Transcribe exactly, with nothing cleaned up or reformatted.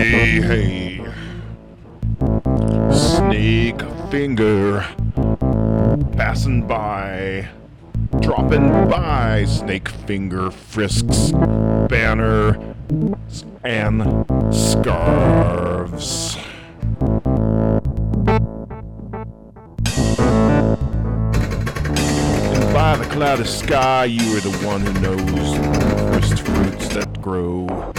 Hey, hey. Snake finger passing by, dropping by. Snake finger frisks, banner, and scarves. And by the clouded sky, you are the one who knows the first fruits that grow.